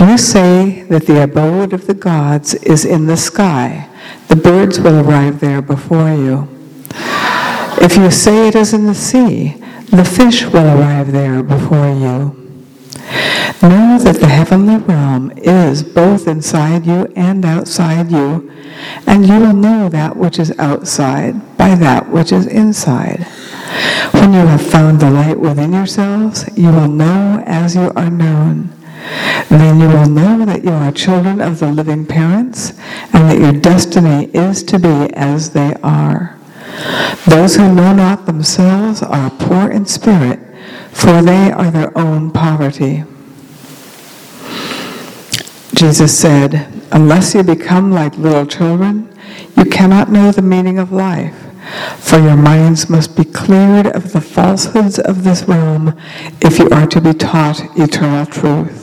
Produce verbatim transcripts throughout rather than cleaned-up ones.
you say that the abode of the gods is in the sky, the birds will arrive there before you. If you say it is in the sea, the fish will arrive there before you. Know that the heavenly realm is both inside you and outside you, and you will know that which is outside by that which is inside. When you have found the light within yourselves, you will know as you are known. Then you will know that you are children of the living parents, and that your destiny is to be as they are. Those who know not themselves are poor in spirit, for they are their own poverty. Jesus said, unless you become like little children, you cannot know the meaning of life, for your minds must be cleared of the falsehoods of this realm if you are to be taught eternal truth.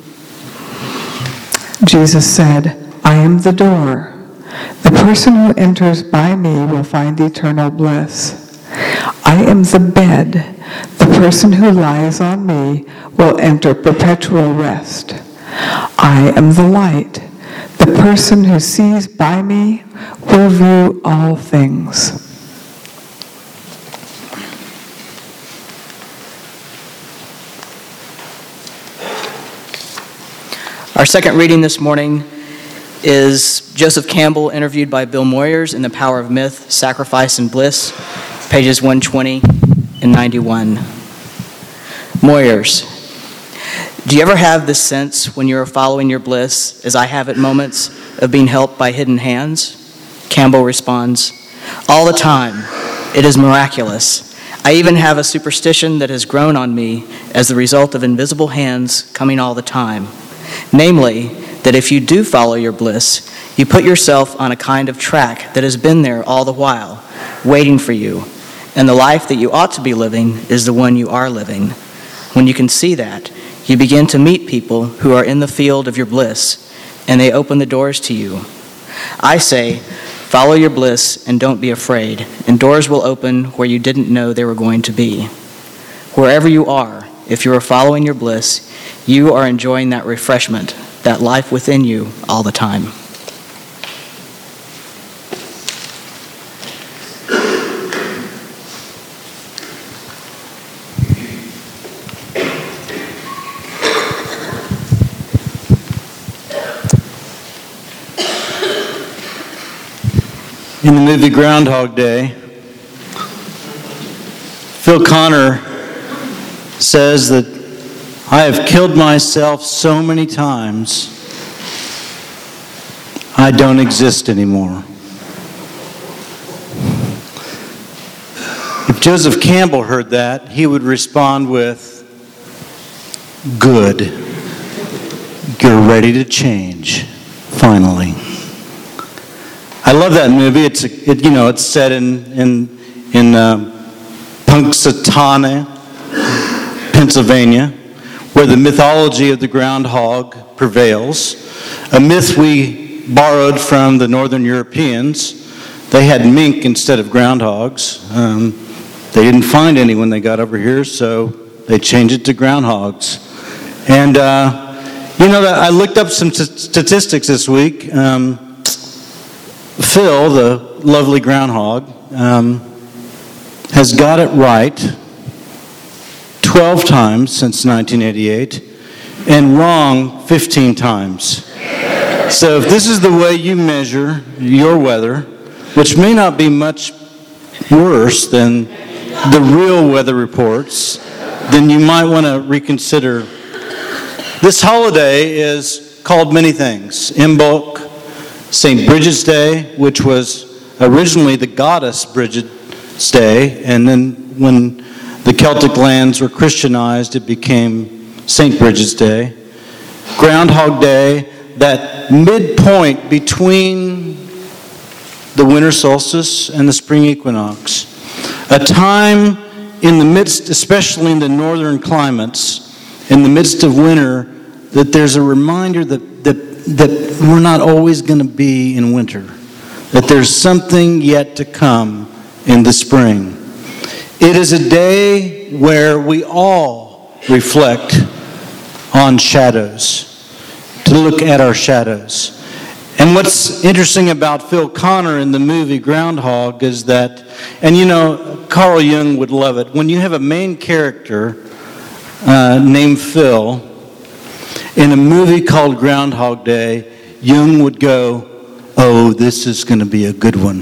Jesus said, I am the door. The person who enters by me will find eternal bliss. I am the bed. The person who lies on me will enter perpetual rest. I am the light. The person who sees by me will view all things. Our second reading this morning is Joseph Campbell interviewed by Bill Moyers in The Power of Myth, Sacrifice and Bliss, pages one twenty and ninety-one. Moyers, do you ever have this sense when you're following your bliss, as I have at moments, of being helped by hidden hands? Campbell responds, all the time. It is miraculous. I even have a superstition that has grown on me as the result of invisible hands coming all the time. Namely, that if you do follow your bliss, you put yourself on a kind of track that has been there all the while, waiting for you. And the life that you ought to be living is the one you are living. When you can see that, you begin to meet people who are in the field of your bliss, and they open the doors to you. I say, follow your bliss and don't be afraid, and doors will open where you didn't know they were going to be. Wherever you are, if you are following your bliss, you are enjoying that refreshment, that life within you all the time. In the movie Groundhog Day, Phil Connor says that I have killed myself so many times, I don't exist anymore. If Joseph Campbell heard that, he would respond with, good. You're ready to change, finally. I love that movie. It's a, it, you know it's set in in in uh, Punxsutawney, Pennsylvania, where the mythology of the groundhog prevails. A myth we borrowed from the Northern Europeans. They had mink instead of groundhogs. Um, they didn't find any when they got over here, so they changed it to groundhogs. And uh, you know, I looked up some t- statistics this week. Um, Phil, the lovely groundhog, um, has got it right twelve times since nineteen eighty-eight and wrong fifteen times. So if this is the way you measure your weather, which may not be much worse than the real weather reports, then you might want to reconsider. This holiday is called many things. Imbolc, Saint Bridget's Day, which was originally the goddess Bridget's Day, and then when the Celtic lands were Christianized, it became Saint Bridget's Day. Groundhog Day, that midpoint between the winter solstice and the spring equinox. A time in the midst, especially in the northern climates, in the midst of winter, that there's a reminder that, that, that we're not always going to be in winter, that there's something yet to come in the spring. It is a day where we all reflect on shadows. to look at our shadows. And what's interesting about Phil Connor in the movie Groundhog is that, and you know, Carl Jung would love it, when you have a main character uh, named Phil in a movie called Groundhog Day, Jung would go, "Oh, this is going to be a good one."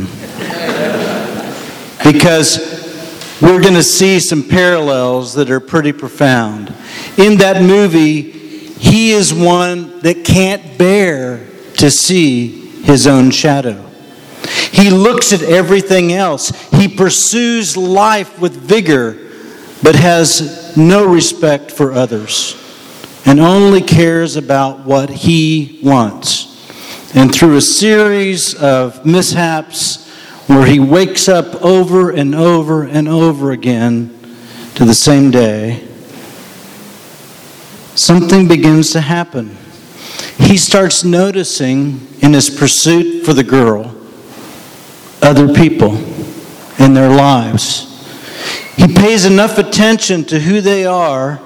Because we're going to see some parallels that are pretty profound. In that movie, he is one that can't bear to see his own shadow. He looks at everything else. He pursues life with vigor, but has no respect for others, and only cares about what he wants. And through a series of mishaps where he wakes up over and over and over again to the same day, something begins to happen. He starts noticing in his pursuit for the girl other people in their lives. He pays enough attention to who they are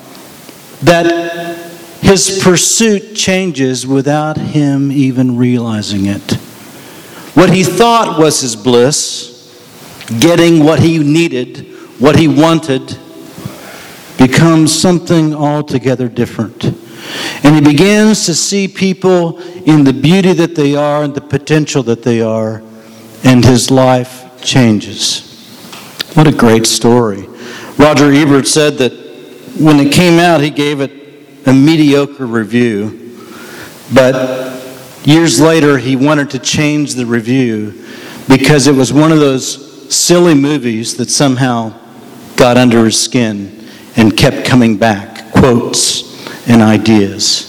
that his pursuit changes without him even realizing it. What he thought was his bliss, getting what he needed, what he wanted, becomes something altogether different. And he begins to see people in the beauty that they are and the potential that they are, and his life changes. What a great story. Roger Ebert said that when it came out, he gave it a mediocre review, but years later he wanted to change the review because it was one of those silly movies that somehow got under his skin and kept coming back, quotes and ideas.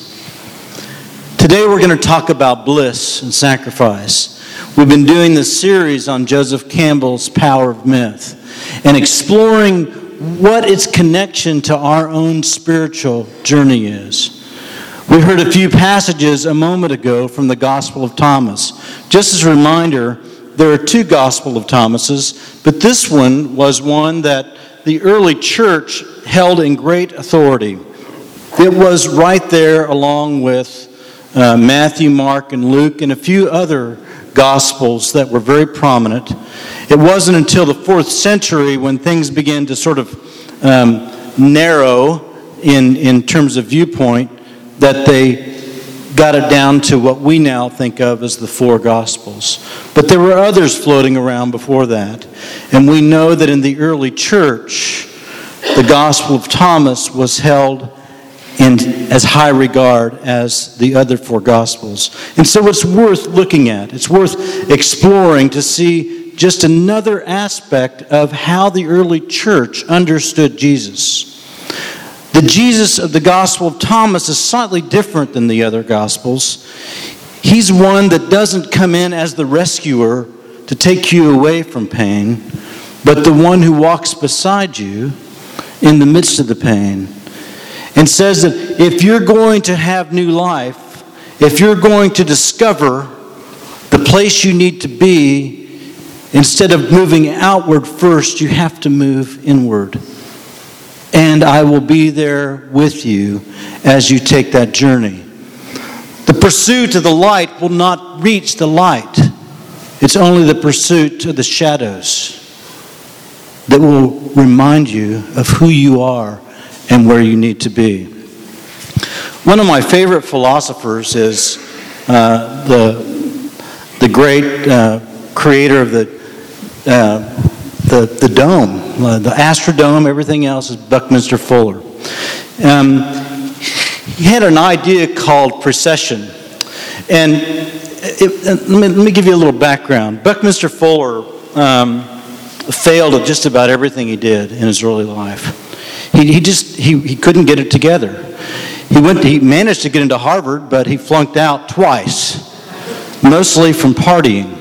Today we're going to talk about bliss and sacrifice. We've been doing this series on Joseph Campbell's Power of Myth and exploring what its connection to our own spiritual journey is. We heard a few passages a moment ago from the Gospel of Thomas. Just as a reminder, there are two Gospel of Thomases, but this one was one that the early church held in great authority. It was right there along with uh, Matthew, Mark, and Luke, and a few other Gospels that were very prominent. It wasn't until the fourth century when things began to sort of um, narrow in, in terms of viewpoint that they got it down to what we now think of as the four Gospels. But there were others floating around before that. And we know that in the early church, the Gospel of Thomas was held in as high regard as the other four Gospels. And so it's worth looking at. It's worth exploring to see just another aspect of how the early church understood Jesus. The Jesus of the Gospel of Thomas is slightly different than the other Gospels. He's one that doesn't come in as the rescuer to take you away from pain, but the one who walks beside you in the midst of the pain and says that if you're going to have new life, if you're going to discover the place you need to be, instead of moving outward first, you have to move inward. And I will be there with you as you take that journey. The pursuit of the light will not reach the light. It's only the pursuit of the shadows that will remind you of who you are and where you need to be. One of my favorite philosophers is uh, the, the great uh, creator of the, uh, the, the dome. Uh, the Astrodome, everything else is Buckminster Fuller. Um, he had an idea called precession. And it, it, let, me, let me give you a little background. Buckminster Fuller um, failed at just about everything he did in his early life. He, he just he, he couldn't get it together. He went. He managed to get into Harvard, but he flunked out twice, mostly from partying.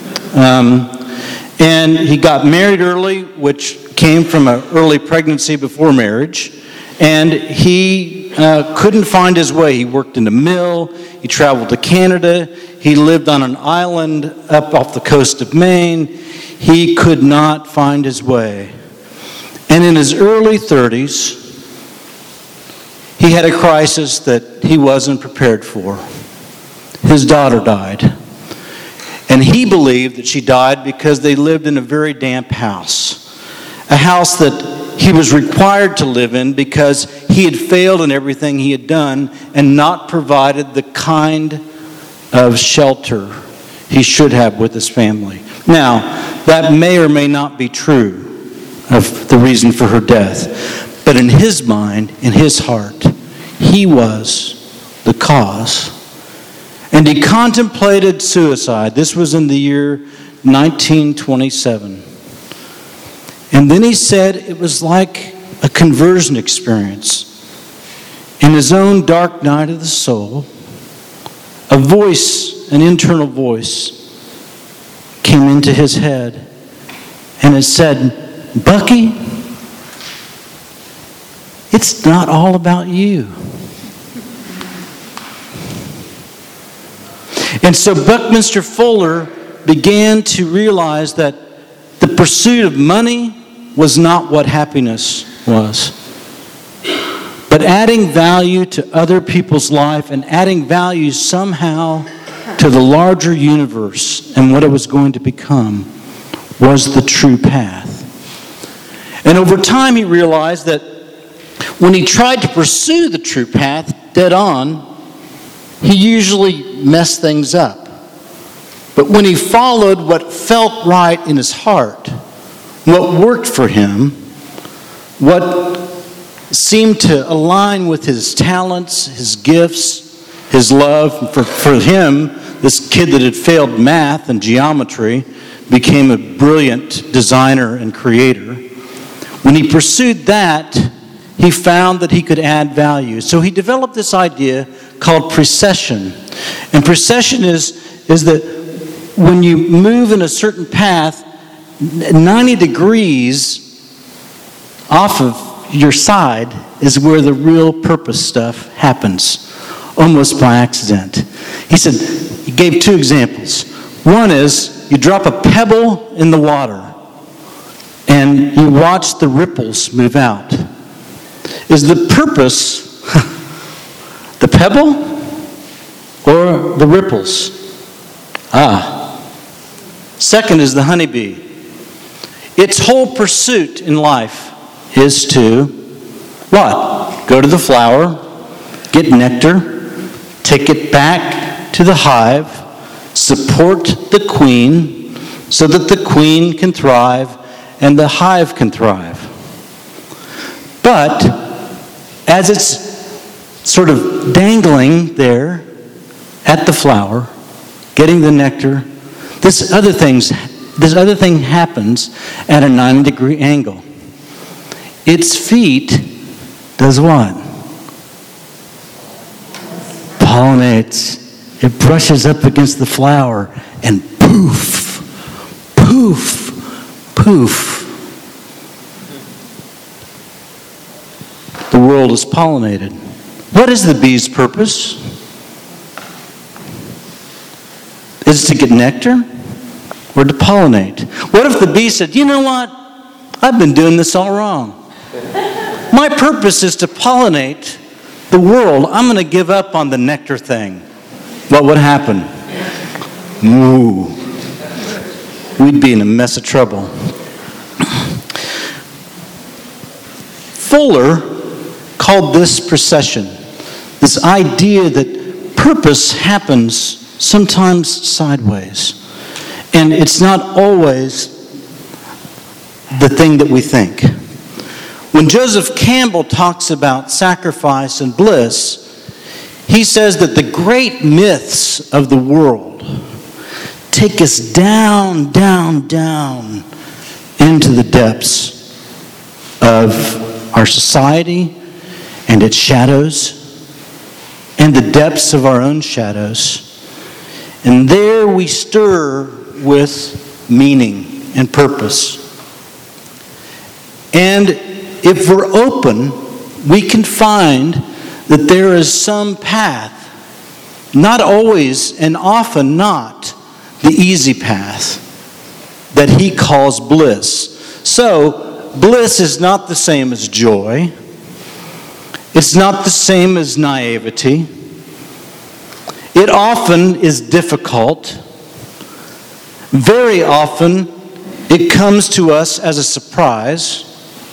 Um, and he got married early, which came from an early pregnancy before marriage, and he uh, couldn't find his way. He worked in a mill, he traveled to Canada, he lived on an island up off the coast of Maine. He could not find his way. And in his early thirties, he had a crisis that he wasn't prepared for. His daughter died. And he believed that she died because they lived in a very damp house. A house that he was required to live in because he had failed in everything he had done and not provided the kind of shelter he should have with his family. Now, that may or may not be true of the reason for her death. But in his mind, in his heart, he was the cause. And he contemplated suicide. This was in the year nineteen twenty-seven. And then he said it was like a conversion experience. In his own dark night of the soul, a voice, an internal voice, came into his head. And it said, Bucky, it's not all about you. And so Buckminster Fuller began to realize that the pursuit of money was not what happiness was. But adding value to other people's life and adding value somehow to the larger universe and what it was going to become was the true path. And over time he realized that when he tried to pursue the true path dead on, he usually messed things up. But when he followed what felt right in his heart, what worked for him, what seemed to align with his talents, his gifts, his love. For, for him, this kid that had failed math and geometry became a brilliant designer and creator. When he pursued that, he found that he could add value. So he developed this idea called precession. And precession is, is that when you move in a certain path, ninety degrees off of your side is where the real purpose stuff happens, almost by accident. He said, he gave two examples. One is you drop a pebble in the water and you watch the ripples move out. Is the purpose the pebble or the ripples? Ah. Second is the honeybee. Its whole pursuit in life is to what? Go to the flower, get nectar, take it back to the hive, support the queen so that the queen can thrive and the hive can thrive. But as it's sort of dangling there at the flower, getting the nectar, this other thing's This other thing happens at a ninety degree angle. Its feet does what? Pollinates. It brushes up against the flower and poof, poof, poof. The world is pollinated. What is the bee's purpose? Is it to get nectar? Or to pollinate? What if the bee said, you know what? I've been doing this all wrong. My purpose is to pollinate the world. I'm going to give up on the nectar thing. What would happen? Ooh. We'd be in a mess of trouble. Fuller called this precession. This idea that purpose happens sometimes sideways. And it's not always the thing that we think. When Joseph Campbell talks about sacrifice and bliss, he says that the great myths of the world take us down, down, down into the depths of our society and its shadows and the depths of our own shadows. And there we stir with meaning and purpose. And if we're open, we can find that there is some path, not always and often not the easy path, that he calls bliss. So, bliss is not the same as joy. It's not the same as naivety. It often is difficult. Very often, it comes to us as a surprise.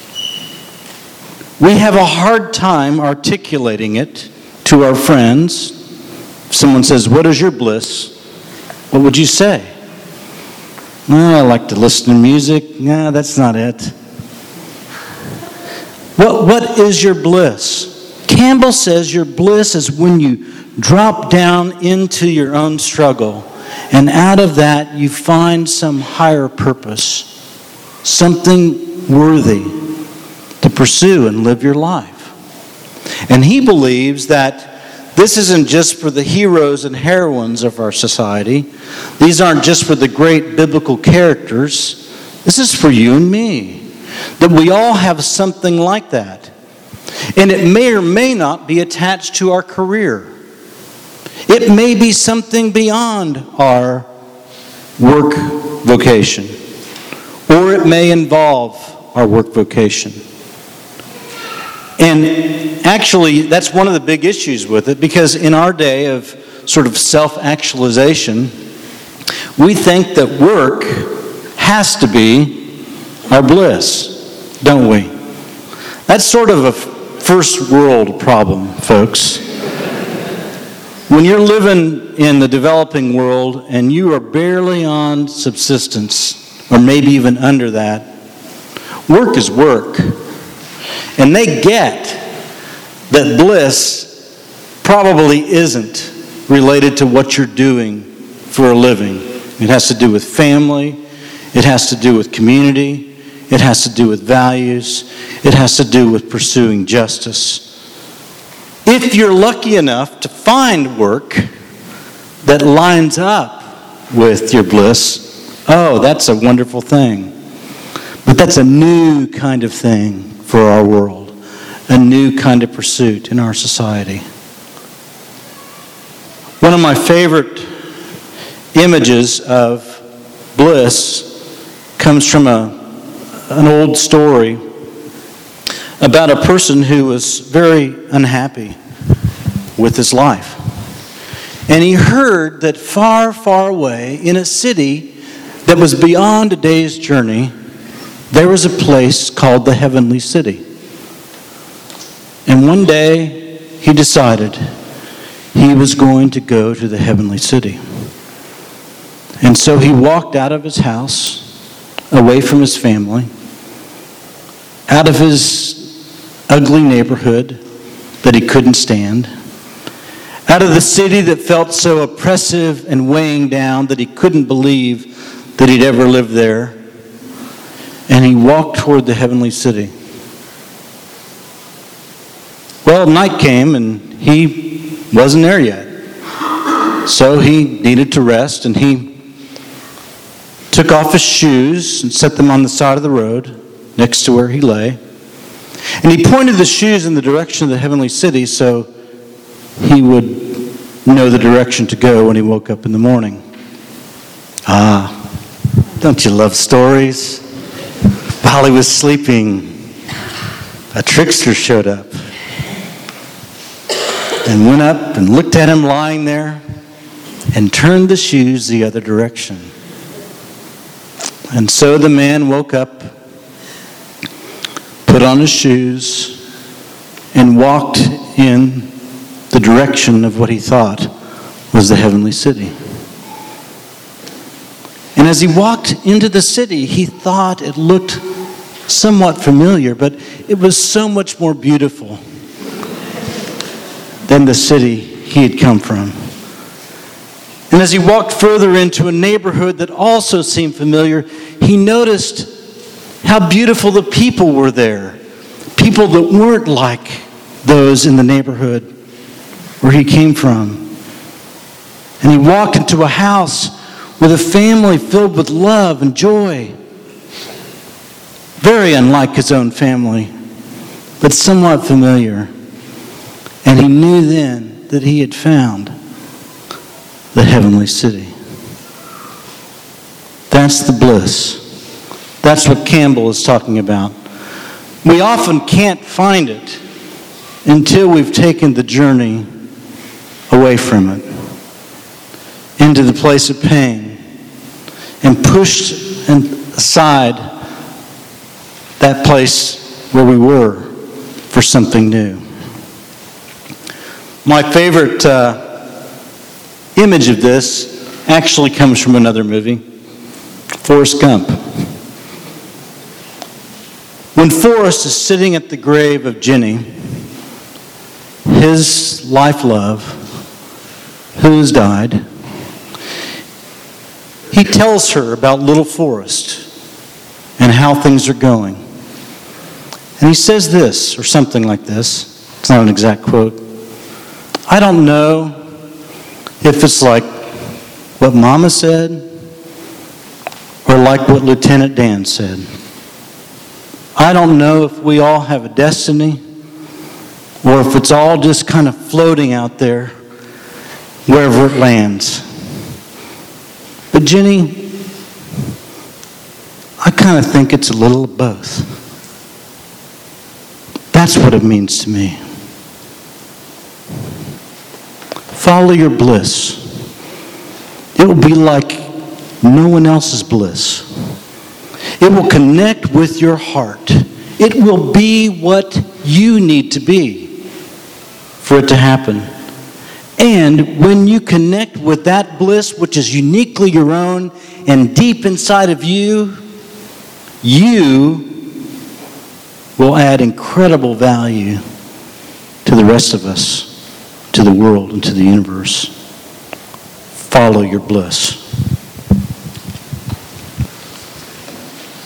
We have a hard time articulating it to our friends. If someone says, "What is your bliss?" What would you say? "Oh, I like to listen to music." "Nah, that's not it." What, what is your bliss? Campbell says your bliss is when you drop down into your own struggle, and out of that you find some higher purpose, something worthy to pursue and live your life. And he believes that this isn't just for the heroes and heroines of our society. These aren't just for the great biblical characters. This is for you and me. That we all have something like that. And it may or may not be attached to our career. It may be something beyond our work vocation. Or it may involve our work vocation. And actually, that's one of the big issues with it, because in our day of sort of self-actualization, we think that work has to be our bliss, don't we? That's sort of a first world problem, folks. When you're living in the developing world and you are barely on subsistence, or maybe even under that, work is work. And they get that bliss probably isn't related to what you're doing for a living. It has to do with family. It has to do with community. It has to do with values. It has to do with pursuing justice. If you're lucky enough to find work that lines up with your bliss, oh, that's a wonderful thing. But that's a new kind of thing for our world, a new kind of pursuit in our society. One of my favorite images of bliss comes from a an old story about a person who was very unhappy with his life. And he heard that far, far away in a city that was beyond a day's journey, there was a place called the Heavenly City. And one day he decided he was going to go to the Heavenly City. And so he walked out of his house, away from his family, out of his ugly neighborhood that he couldn't stand, out of the city that felt so oppressive and weighing down that he couldn't believe that he'd ever lived there, and he walked toward the Heavenly City. Well, night came and he wasn't there yet. So he needed to rest, and he took off his shoes and set them on the side of the road next to where he lay. And he pointed the shoes in the direction of the Heavenly City so he would know the direction to go when he woke up in the morning. Ah, don't you love stories? While he was sleeping, a trickster showed up and went up and looked at him lying there and turned the shoes the other direction. And so the man woke up, put on his shoes, and walked in the direction of what he thought was the Heavenly City. And as he walked into the city, he thought it looked somewhat familiar, but it was so much more beautiful than the city he had come from. And as he walked further into a neighborhood that also seemed familiar, he noticed how beautiful the people were there. People that weren't like those in the neighborhood where he came from. And he walked into a house with a family filled with love and joy. Very unlike his own family, but somewhat familiar. And he knew then that he had found the Heavenly City. That's the bliss. That's what Campbell is talking about. We often can't find it until we've taken the journey away from it, into the place of pain, and pushed aside that place where we were for something new. My favorite uh, image of this actually comes from another movie, Forrest Gump. When Forrest is sitting at the grave of Jenny, his life love, who has died, he tells her about little Forrest and how things are going. And he says this, or something like this. It's not an exact quote. I don't know if it's like what Mama said or like what Lieutenant Dan said. I don't know if we all have a destiny or if it's all just kind of floating out there wherever it lands. But Jenny, I kind of think it's a little of both. That's what it means to me. Follow your bliss. It will be like no one else's bliss. It will connect with your heart. It will be what you need to be for it to happen. And when you connect with that bliss, which is uniquely your own and deep inside of you, you will add incredible value to the rest of us, to the world, and to the universe. Follow your bliss.